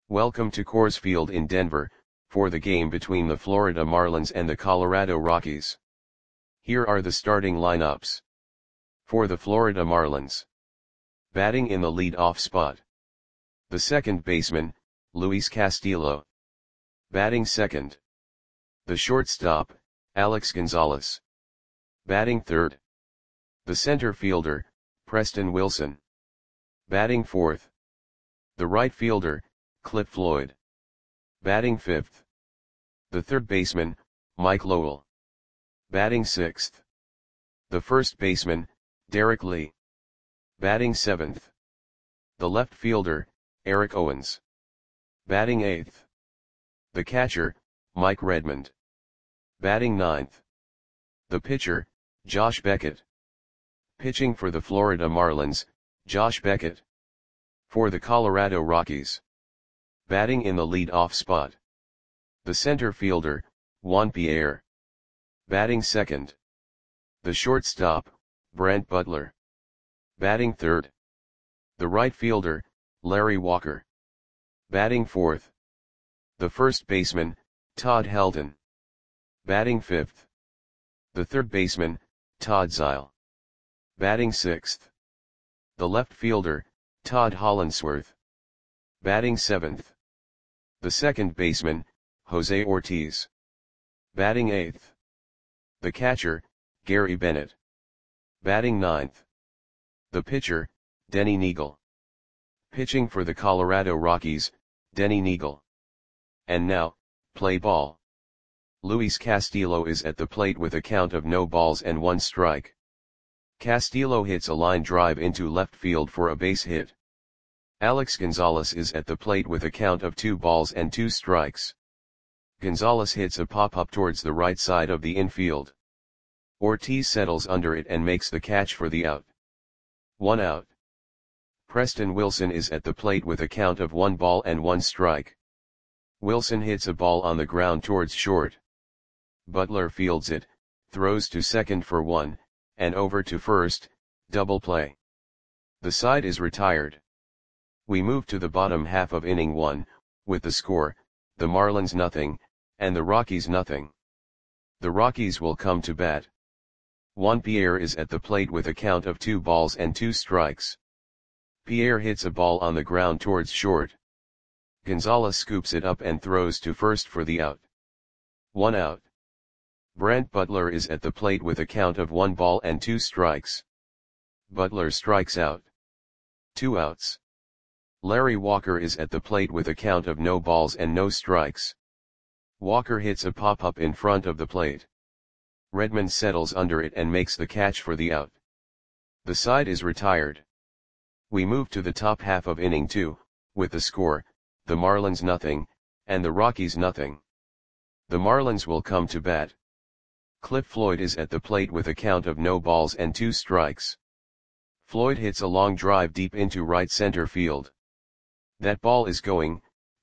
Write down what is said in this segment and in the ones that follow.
Welcome to Coors Field in Denver, for the game between the Florida Marlins and the Colorado Rockies. Here are the starting lineups. For the Florida Marlins. Batting in the lead-off spot. The second baseman, Luis Castillo. Batting second. The shortstop, Alex Gonzalez. Batting third. The center fielder, Preston Wilson. Batting fourth. The right fielder, Cliff Floyd. Batting fifth. The third baseman, Mike Lowell. Batting sixth. The first baseman, Derek Lee. Batting seventh. The left fielder, Eric Owens. Batting eighth. The catcher, Mike Redmond. Batting ninth. The pitcher, Josh Beckett. Pitching for the Florida Marlins, Josh Beckett. For the Colorado Rockies. Batting in the lead-off spot. The center fielder, Juan Pierre. Batting second. The shortstop, Brent Butler. Batting third. The right fielder, Larry Walker. Batting fourth. The first baseman, Todd Helton. Batting fifth. The third baseman, Todd Zeile. Batting sixth. The left fielder, Todd Hollandsworth. Batting seventh. The second baseman, Jose Ortiz. Batting eighth. The catcher, Gary Bennett. Batting ninth. The pitcher, Denny Neagle. Pitching for the Colorado Rockies, Denny Neagle. And now, play ball. Luis Castillo is at the plate with a count of no balls and 1 strike. Castillo hits a line drive into left field for a base hit. Alex Gonzalez is at the plate with a count of 2 balls and 2 strikes. Gonzalez hits a pop-up towards the right side of the infield. Ortiz settles under it and makes the catch for the out. 1 out. Preston Wilson is at the plate with a count of 1 ball and 1 strike. Wilson hits a ball on the ground towards short. Butler fields it, throws to second for 1, and over to first, double play. The side is retired. We move to the bottom half of inning 1, with the score, the Marlins nothing, and the Rockies nothing. The Rockies will come to bat. Juan Pierre is at the plate with a count of 2 balls and 2 strikes. Pierre hits a ball on the ground towards short. Gonzalez scoops it up and throws to first for the out. 1 out. Brent Butler is at the plate with a count of 1 ball and 2 strikes. Butler strikes out. 2 outs. Larry Walker is at the plate with a count of no balls and no strikes. Walker hits a pop-up in front of the plate. Redmond settles under it and makes the catch for the out. The side is retired. We move to the top half of inning 2, with the score, the Marlins nothing, and the Rockies nothing. The Marlins will come to bat. Cliff Floyd is at the plate with a count of no balls and 2 strikes. Floyd hits a long drive deep into right center field. That ball is going,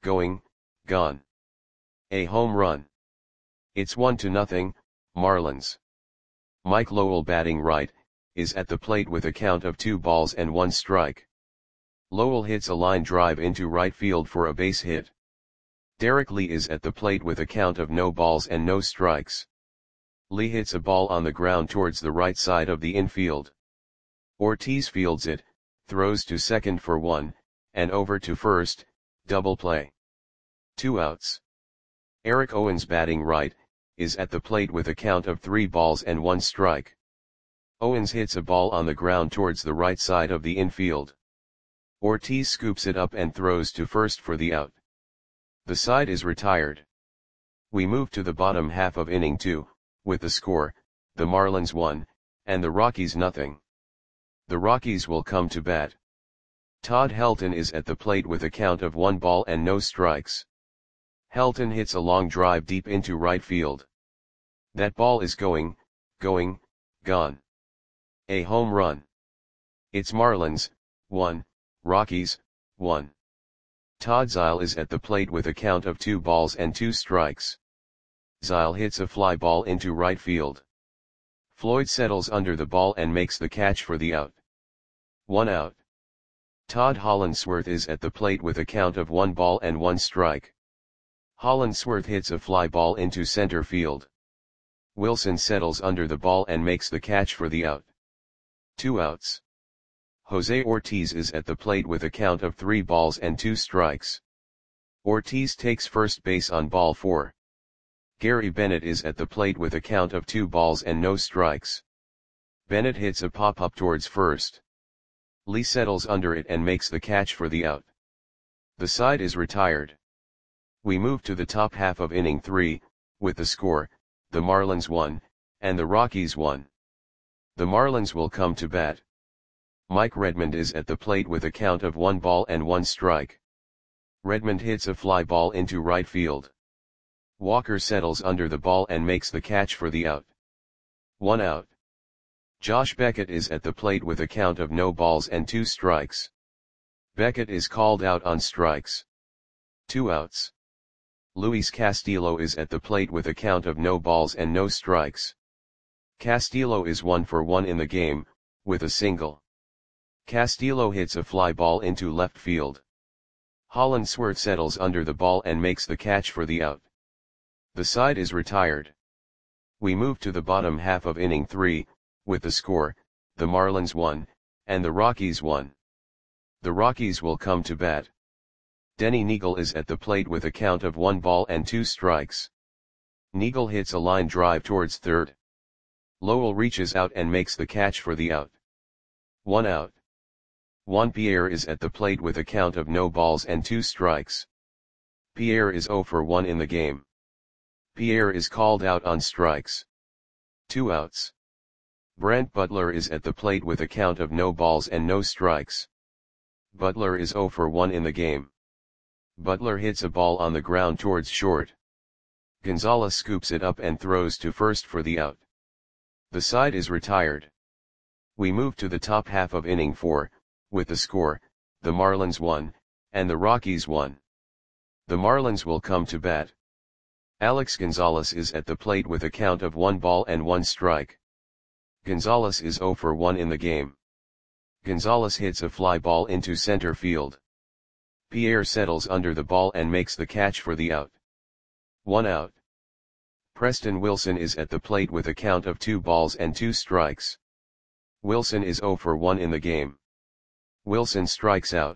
gone. A home run. It's 1-0, Marlins. Mike Lowell batting right, is at the plate with a count of 2 balls and 1 strike. Lowell hits a line drive into right field for a base hit. Derek Lee is at the plate with a count of no balls and no strikes. Lee hits a ball on the ground towards the right side of the infield. Ortiz fields it, throws to second for 1, and over to first, double play. 2 outs. Eric Owens batting right, is at the plate with a count of 3 balls and 1 strike. Owens hits a ball on the ground towards the right side of the infield. Ortiz scoops it up and throws to first for the out. The side is retired. We move to the bottom half of inning 2, with the score, the Marlins 1, and the Rockies nothing. The Rockies will come to bat. Todd Helton is at the plate with a count of 1 ball and no strikes. Helton hits a long drive deep into right field. That ball is going, gone. A home run. It's Marlins, 1, Rockies, 1. Todd Zeile is at the plate with a count of 2 balls and 2 strikes. Zeile hits a fly ball into right field. Floyd settles under the ball and makes the catch for the out. 1 out. Todd Hollandsworth is at the plate with a count of 1 ball and 1 strike. Hollandsworth hits a fly ball into center field. Wilson settles under the ball and makes the catch for the out. 2 outs. Jose Ortiz is at the plate with a count of 3 balls and 2 strikes. Ortiz takes first base on ball 4. Gary Bennett is at the plate with a count of 2 balls and no strikes. Bennett hits a pop-up towards first. Lee settles under it and makes the catch for the out. The side is retired. We move to the top half of inning 3, with the score, the Marlins 1, and the Rockies 1. The Marlins will come to bat. Mike Redmond is at the plate with a count of 1 ball and 1 strike. Redmond hits a fly ball into right field. Walker settles under the ball and makes the catch for the out. 1 out. Josh Beckett is at the plate with a count of no balls and 2 strikes. Beckett is called out on strikes. 2 outs. Luis Castillo is at the plate with a count of no balls and no strikes. Castillo is 1 for 1 in the game, with a single. Castillo hits a fly ball into left field. Hollandsworth settles under the ball and makes the catch for the out. The side is retired. We move to the bottom half of inning 3, with the score, the Marlins 1, and the Rockies 1. The Rockies will come to bat. Denny Neagle is at the plate with a count of 1 ball and 2 strikes. Neagle hits a line drive towards third. Lowell reaches out and makes the catch for the out. 1 out. Juan Pierre is at the plate with a count of no balls and 2 strikes. Pierre is 0 for 1 in the game. Pierre is called out on strikes. 2 outs. Brent Butler is at the plate with a count of no balls and no strikes. Butler is 0 for 1 in the game. Butler hits a ball on the ground towards short. Gonzalez scoops it up and throws to first for the out. The side is retired. We move to the top half of inning 4, with the score, the Marlins 1, and the Rockies 1. The Marlins will come to bat. Alex Gonzalez is at the plate with a count of 1 ball and 1 strike. Gonzalez is 0 for 1 in the game. Gonzalez hits a fly ball into center field. Pierre settles under the ball and makes the catch for the out. 1 out. Preston Wilson is at the plate with a count of 2 balls and 2 strikes. Wilson is 0 for 1 in the game. Wilson strikes out.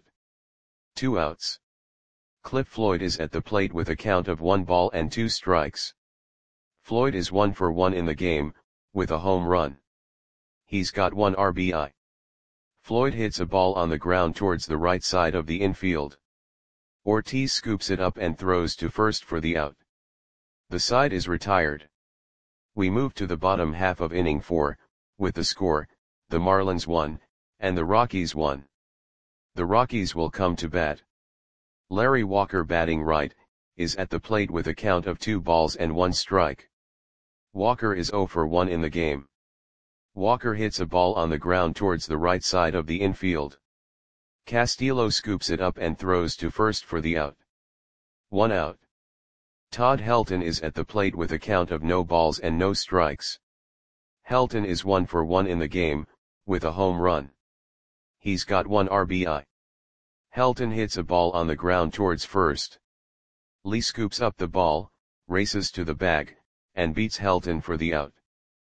2 outs. Cliff Floyd is at the plate with a count of 1 ball and 2 strikes. Floyd is 1 for 1 in the game, with a home run. He's got 1 RBI. Floyd hits a ball on the ground towards the right side of the infield. Ortiz scoops it up and throws to first for the out. The side is retired. We move to the bottom half of inning 4, with the score, the Marlins 1, and the Rockies 1. The Rockies will come to bat. Larry Walker, batting right, is at the plate with a count of 2 balls and 1 strike. Walker is 0 for 1 in the game. Walker hits a ball on the ground towards the right side of the infield. Castillo scoops it up and throws to first for the out. 1 out. Todd Helton is at the plate with a count of no balls and no strikes. Helton is 1 for 1 in the game, with a home run. He's got 1 RBI. Helton hits a ball on the ground towards first. Lee scoops up the ball, races to the bag, and beats Helton for the out.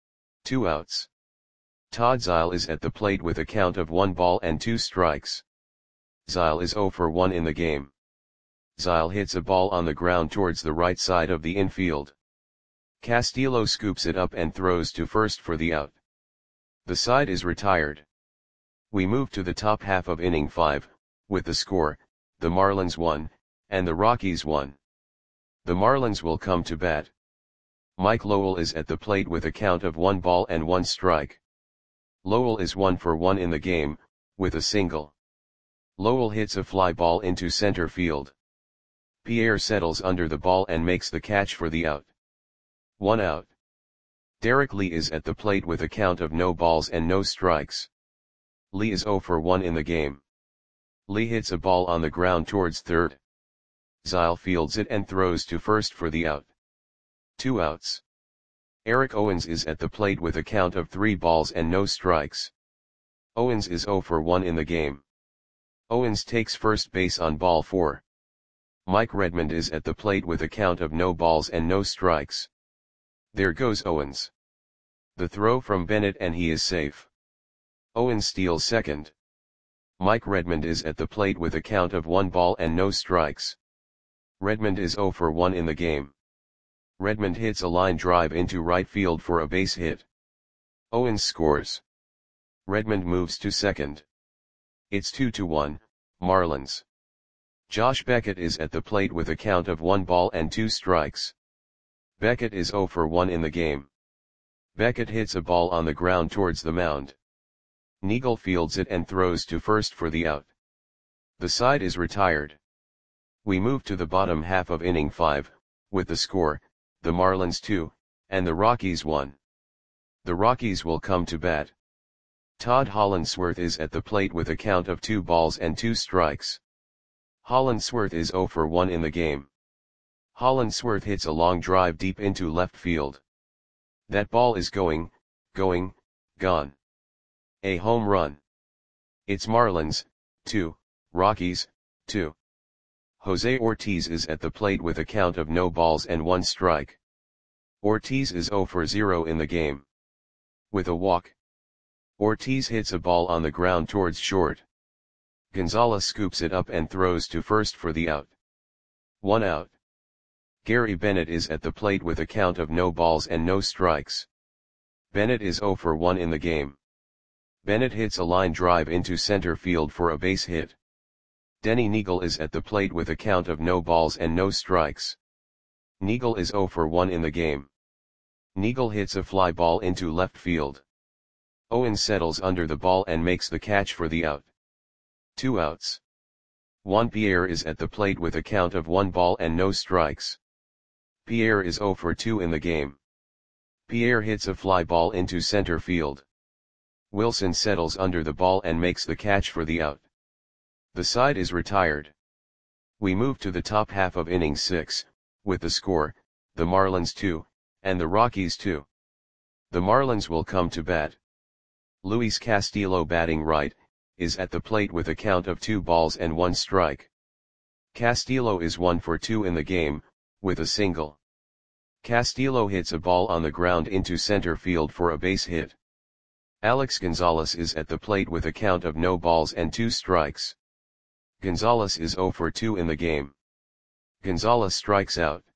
2 outs. Todd Zeile is at the plate with a count of 1 ball and 2 strikes. Zeile is 0 for 1 in the game. Zeile hits a ball on the ground towards the right side of the infield. Castillo scoops it up and throws to first for the out. The side is retired. We move to the top half of inning 5, with the score, the Marlins 1, and the Rockies 1. The Marlins will come to bat. Mike Lowell is at the plate with a count of 1 ball and 1 strike. Lowell is 1 for 1 in the game, with a single. Lowell hits a fly ball into center field. Pierre settles under the ball and makes the catch for the out. 1 out. Derek Lee is at the plate with a count of no balls and no strikes. Lee is 0 for 1 in the game. Lee hits a ball on the ground towards third. Zeile fields it and throws to first for the out. 2 outs. Eric Owens is at the plate with a count of 3 balls and no strikes. Owens is 0 for 1 in the game. Owens takes first base on ball 4. Mike Redmond is at the plate with a count of no balls and no strikes. There goes Owens. The throw from Bennett and he is safe. Owens steals second. Mike Redmond is at the plate with a count of 1 ball and no strikes. Redmond is 0 for 1 in the game. Redmond hits a line drive into right field for a base hit. Owens scores. Redmond moves to second. It's 2-1, Marlins. Josh Beckett is at the plate with a count of 1 ball and 2 strikes. Beckett is 0 for 1 in the game. Beckett hits a ball on the ground towards the mound. Neagle fields it and throws to first for the out. The side is retired. We move to the bottom half of inning 5, with the score, the Marlins 2, and the Rockies 1. The Rockies will come to bat. Todd Hollandsworth is at the plate with a count of 2 balls and 2 strikes. Hollandsworth is 0 for 1 in the game. Hollandsworth hits a long drive deep into left field. That ball is gone. A home run. It's Marlins, 2, Rockies, 2. Jose Ortiz is at the plate with a count of no balls and 1 strike. Ortiz is 0 for 0 in the game. With a walk. Ortiz hits a ball on the ground towards short. Gonzalez scoops it up and throws to first for the out. 1 out. Gary Bennett is at the plate with a count of no balls and no strikes. Bennett is 0 for 1 in the game. Bennett hits a line drive into center field for a base hit. Denny Neagle is at the plate with a count of no balls and no strikes. Neagle is 0 for 1 in the game. Neagle hits a fly ball into left field. Owens settles under the ball and makes the catch for the out. 2 outs. Juan Pierre is at the plate with a count of 1 ball and no strikes. Pierre is 0 for 2 in the game. Pierre hits a fly ball into center field. Wilson settles under the ball and makes the catch for the out. The side is retired. We move to the top half of inning 6, with the score, the Marlins 2, and the Rockies 2. The Marlins will come to bat. Luis Castillo, batting right, is at the plate with a count of 2 balls and 1 strike. Castillo is 1 for 2 in the game, with a single. Castillo hits a ball on the ground into center field for a base hit. Alex Gonzalez is at the plate with a count of no balls and 2 strikes. Gonzalez is 0 for 2 in the game. Gonzalez strikes out.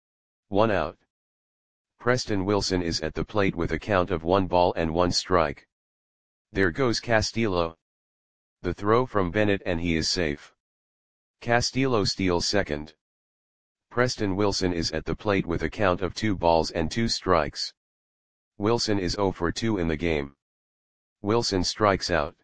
1 out. Preston Wilson is at the plate with a count of 1 ball and 1 strike. There goes Castillo. The throw from Bennett and he is safe. Castillo steals second. Preston Wilson is at the plate with a count of 2 balls and 2 strikes. Wilson is 0 for 2 in the game. Wilson strikes out.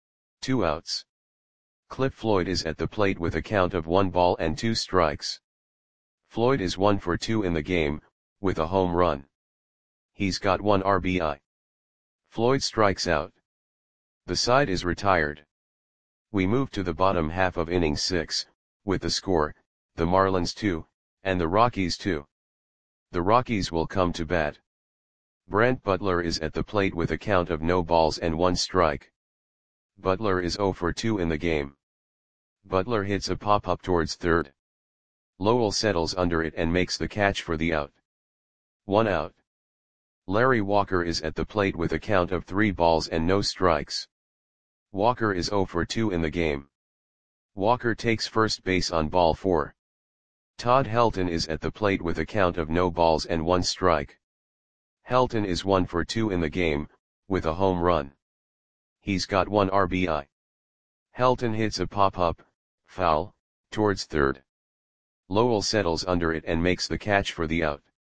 2 outs. Cliff Floyd is at the plate with a count of 1 ball and 2 strikes. Floyd is 1 for 2 in the game, with a home run. He's got 1 RBI. Floyd strikes out. The side is retired. We move to the bottom half of inning 6, with the score, the Marlins 2, and the Rockies 2. The Rockies will come to bat. Brent Butler is at the plate with a count of no balls and 1 strike. Butler is 0 for 2 in the game. Butler hits a pop-up towards third. Lowell settles under it and makes the catch for the out. 1 out. Larry Walker is at the plate with a count of 3 balls and no strikes. Walker is 0 for 2 in the game. Walker takes first base on ball 4. Todd Helton is at the plate with a count of no balls and 1 strike. Helton is 1 for 2 in the game, with a home run. He's got 1 RBI. Helton hits a pop-up, foul, towards third. Lowell settles under it and makes the catch for the out.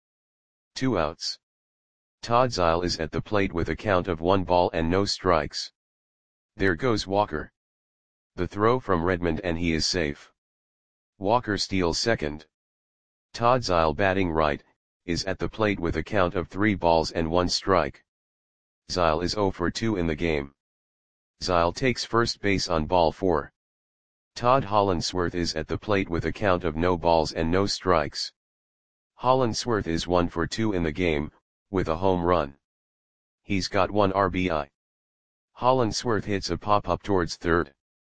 2 outs. Todd Zeile is at the plate with a count of 1 ball and no strikes. There goes Walker. The throw from Redmond and he is safe. Walker steals second. Todd Zeile, batting right, is at the plate with a count of 3 balls and 1 strike. Zeile is 0 for 2 in the game. Zeile takes first base on ball 4. Todd Hollandsworth is at the plate with a count of no balls and no strikes. Hollandsworth is 1 for 2 in the game, with a home run. He's got 1 RBI. Hollandsworth hits a pop-up towards third.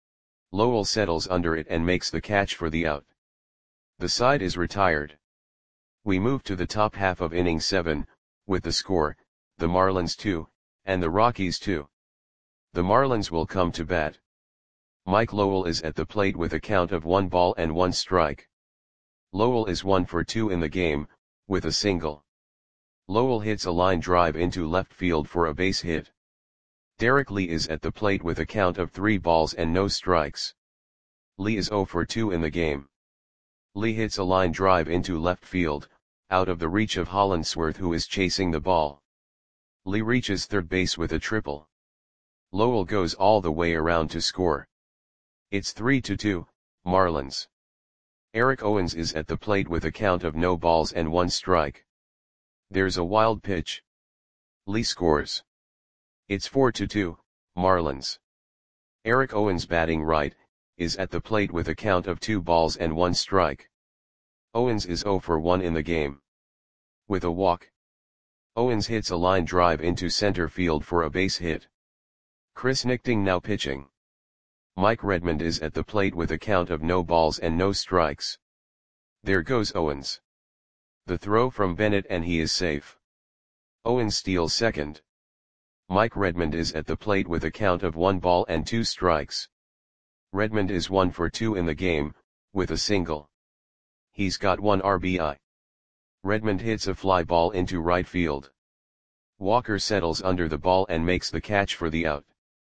Lowell settles under it and makes the catch for the out. The side is retired. We move to the top half of inning 7, with the score, the Marlins 2, and the Rockies 2. The Marlins will come to bat. Mike Lowell is at the plate with a count of 1 ball and 1 strike. Lowell is 1 for 2 in the game, with a single. Lowell hits a line drive into left field for a base hit. Derek Lee is at the plate with a count of 3 balls and no strikes. Lee is 0 for 2 in the game. Lee hits a line drive into left field, out of the reach of Hollandsworth, who is chasing the ball. Lee reaches third base with a triple. Lowell goes all the way around to score. It's 3-2, Marlins. Eric Owens is at the plate with a count of no balls and 1 strike. There's a wild pitch. Lee scores. It's 4-2, Marlins. Eric Owens, batting right, is at the plate with a count of 2 balls and 1 strike. Owens is 0 for 1 in the game. With a walk. Owens hits a line drive into center field for a base hit. Chris Nichting now pitching. Mike Redmond is at the plate with a count of no balls and no strikes. There goes Owens. The throw from Bennett and he is safe. Owens steals second. Mike Redmond is at the plate with a count of 1 ball and 2 strikes. Redmond is 1 for 2 in the game, with a single. He's got 1 RBI. Redmond hits a fly ball into right field. Walker settles under the ball and makes the catch for the out.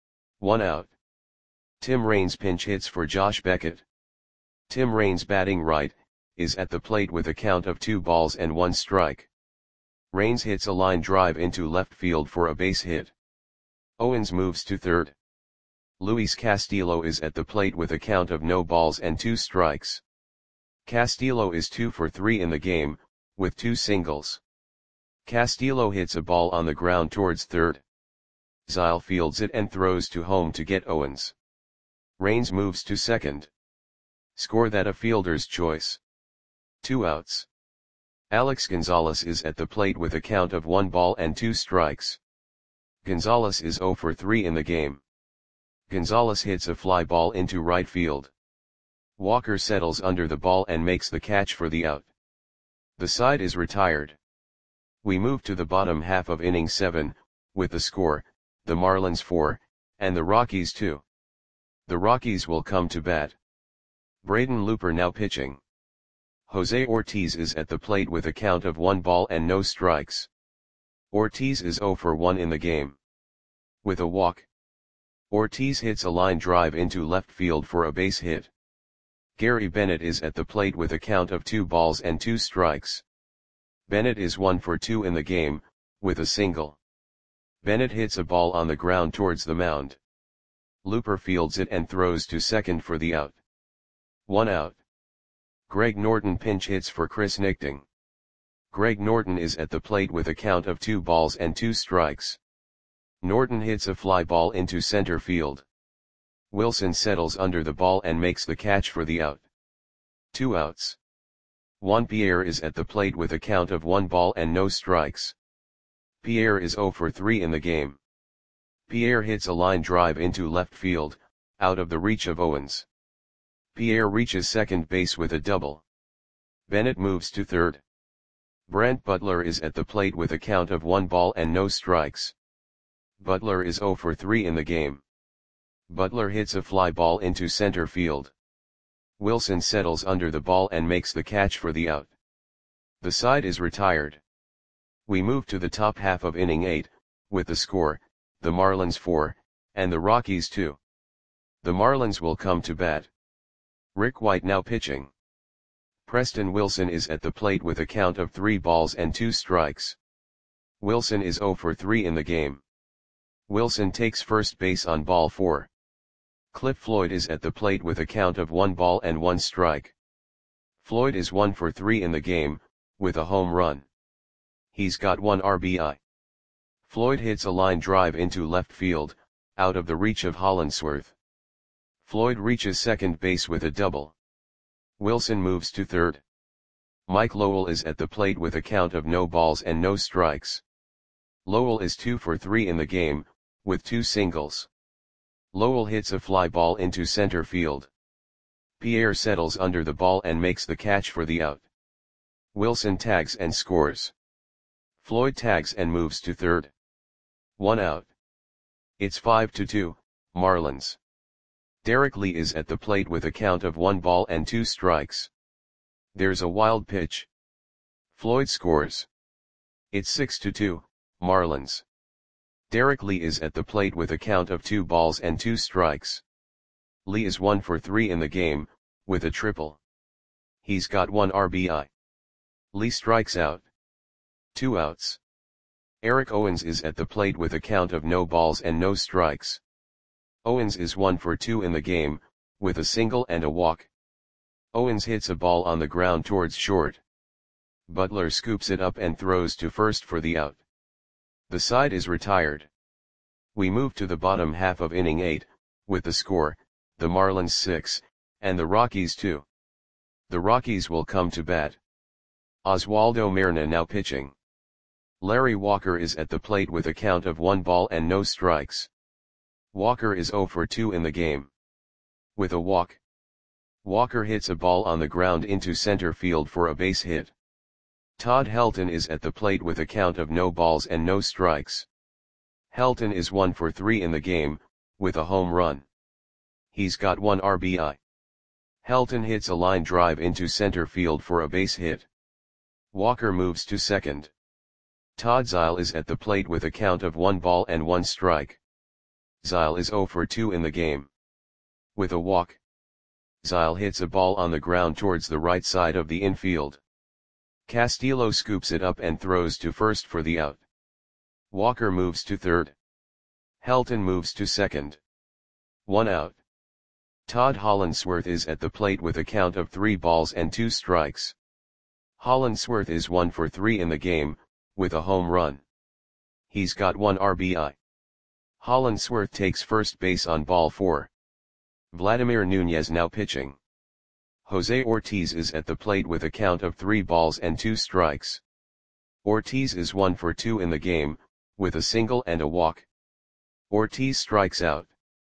1 out. Tim Raines pinch hits for Josh Beckett. Tim Raines, batting right, is at the plate with a count of 2 balls and 1 strike. Raines hits a line drive into left field for a base hit. Owens moves to third. Luis Castillo is at the plate with a count of no balls and 2 strikes. Castillo is 2 for 3 in the game, with 2 singles. Castillo hits a ball on the ground towards third. Zile fields it and throws to home to get Owens. Raines moves to second. Score that a fielder's choice. 2 outs. Alex Gonzalez is at the plate with a count of 1 ball and 2 strikes. Gonzalez is 0 for 3 in the game. Gonzalez hits a fly ball into right field. Walker settles under the ball and makes the catch for the out. The side is retired. We move to the bottom half of inning 7, with the score, the Marlins 4, and the Rockies 2. The Rockies will come to bat. Braden Looper now pitching. Jose Ortiz is at the plate with a count of 1 ball and no strikes. Ortiz is 0 for 1 in the game. With a walk. Ortiz hits a line drive into left field for a base hit. Gary Bennett is at the plate with a count of 2 balls and 2 strikes. Bennett is 1 for 2 in the game, with a single. Bennett hits a ball on the ground towards the mound. Looper fields it and throws to second for the out. 1 out. Greg Norton pinch hits for Chris Nichting. Greg Norton is at the plate with a count of 2 balls and 2 strikes. Norton hits a fly ball into center field. Wilson settles under the ball and makes the catch for the out. 2 outs. Juan Pierre is at the plate with a count of 1 ball and no strikes. Pierre is 0 for 3 in the game. Pierre hits a line drive into left field, out of the reach of Owens. Pierre reaches second base with a double. Bennett moves to third. Brent Butler is at the plate with a count of 1 ball and no strikes. Butler is 0 for 3 in the game. Butler hits a fly ball into center field. Wilson settles under the ball and makes the catch for the out. The side is retired. We move to the top half of inning 8, with the score, the Marlins 4, and the Rockies 2. The Marlins will come to bat. Rick White now pitching. Preston Wilson is at the plate with a count of 3 balls and 2 strikes. Wilson is 0 for 3 in the game. Wilson takes first base on ball 4. Cliff Floyd is at the plate with a count of 1 ball and 1 strike. Floyd is 1 for 3 in the game, with a home run. He's got 1 RBI. Floyd hits a line drive into left field, out of the reach of Hollandsworth. Floyd reaches second base with a double. Wilson moves to third. Mike Lowell is at the plate with a count of no balls and no strikes. Lowell is 2 for 3 in the game, with 2 singles. Lowell hits a fly ball into center field. Pierre settles under the ball and makes the catch for the out. Wilson tags and scores. Floyd tags and moves to third. 1 out. It's 5-2, Marlins. Derek Lee is at the plate with a count of 1 ball and 2 strikes. There's a wild pitch. Floyd scores. It's 6-2, Marlins. Derek Lee is at the plate with a count of 2 balls and 2 strikes. Lee is 1 for 3 in the game, with a triple. He's got 1 RBI. Lee strikes out. 2 outs. Eric Owens is at the plate with a count of no balls and no strikes. Owens is 1 for 2 in the game, with a single and a walk. Owens hits a ball on the ground towards short. Butler scoops it up and throws to first for the out. The side is retired. We move to the bottom half of inning 8, with the score, the Marlins 6, and the Rockies 2. The Rockies will come to bat. Oswaldo Merna now pitching. Larry Walker is at the plate with a count of 1 ball and no strikes. Walker is 0 for 2 in the game. With a walk. Walker hits a ball on the ground into center field for a base hit. Todd Helton is at the plate with a count of no balls and no strikes. Helton is 1 for 3 in the game, with a home run. He's got 1 RBI. Helton hits a line drive into center field for a base hit. Walker moves to second. Todd Zeile is at the plate with a count of 1 ball and 1 strike. Zeile is 0 for 2 in the game. With a walk. Zeile hits a ball on the ground towards the right side of the infield. Castillo scoops it up and throws to first for the out. Walker moves to third. Helton moves to second. 1 out. Todd Hollandsworth is at the plate with a count of 3 balls and 2 strikes. Hollandsworth is 1 for 3 in the game, with a home run. He's got 1 RBI. Hollandsworth takes first base on ball 4. Vladimir Nunez now pitching. Jose Ortiz is at the plate with a count of 3 balls and 2 strikes. Ortiz is 1 for 2 in the game, with a single and a walk. Ortiz strikes out.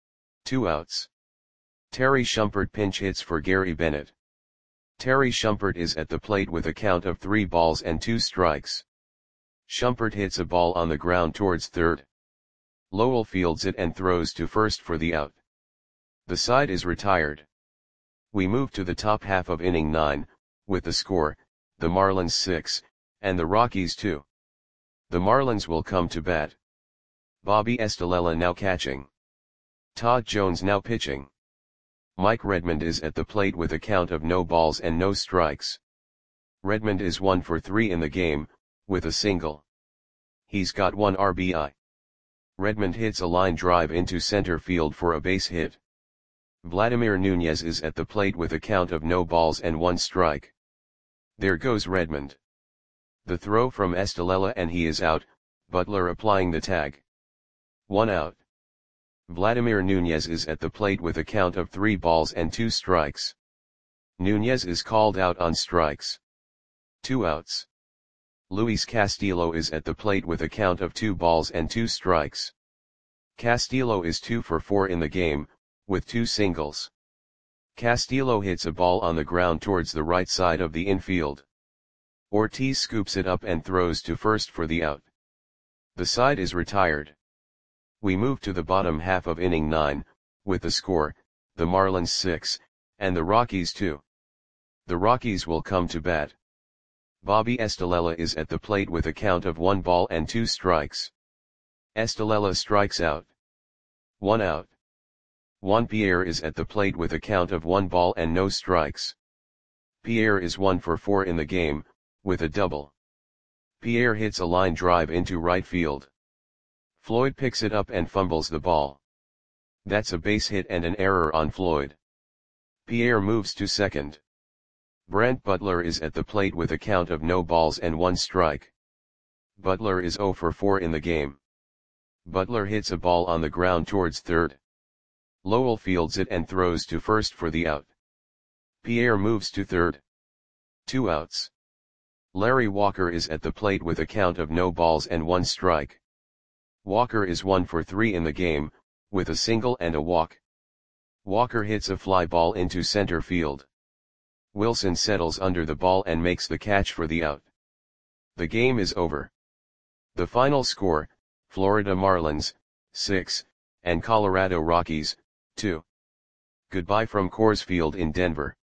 2 outs. Terry Shumpert pinch hits for Gary Bennett. Terry Shumpert is at the plate with a count of 3 balls and 2 strikes. Shumpert hits a ball on the ground towards third. Lowell fields it and throws to first for the out. The side is retired. We move to the top half of inning 9, with the score, the Marlins 6, and the Rockies 2. The Marlins will come to bat. Bobby Estalella now catching. Todd Jones now pitching. Mike Redmond is at the plate with a count of no balls and no strikes. Redmond is 1 for 3 in the game, with a single. He's got 1 RBI. Redmond hits a line drive into center field for a base hit. Vladimir Nunez is at the plate with a count of no balls and 1 strike. There goes Redmond. The throw from Estalella and he is out, Butler applying the tag. 1 out. Vladimir Nunez is at the plate with a count of 3 balls and 2 strikes. Nunez is called out on strikes. 2 outs. Luis Castillo is at the plate with a count of 2 balls and 2 strikes. Castillo is 2 for 4 in the game, with 2 singles. Castillo hits a ball on the ground towards the right side of the infield. Ortiz scoops it up and throws to first for the out. The side is retired. We move to the bottom half of inning 9, with the score, the Marlins 6, and the Rockies 2. The Rockies will come to bat. Bobby Estalella is at the plate with a count of 1 ball and 2 strikes. Estalella strikes out. 1 out. Juan Pierre is at the plate with a count of 1 ball and no strikes. Pierre is 1 for 4 in the game, with a double. Pierre hits a line drive into right field. Floyd picks it up and fumbles the ball. That's a base hit and an error on Floyd. Pierre moves to second. Brent Butler is at the plate with a count of no balls and 1 strike. Butler is 0 for 4 in the game. Butler hits a ball on the ground towards third. Lowell fields it and throws to first for the out. Pierre moves to third. 2 outs. Larry Walker is at the plate with a count of no balls and 1 strike. Walker is 1 for 3 in the game, with a single and a walk. Walker hits a fly ball into center field. Wilson settles under the ball and makes the catch for the out. The game is over. The final score, Florida Marlins, 6, and Colorado Rockies, 2. Goodbye from Coors Field in Denver.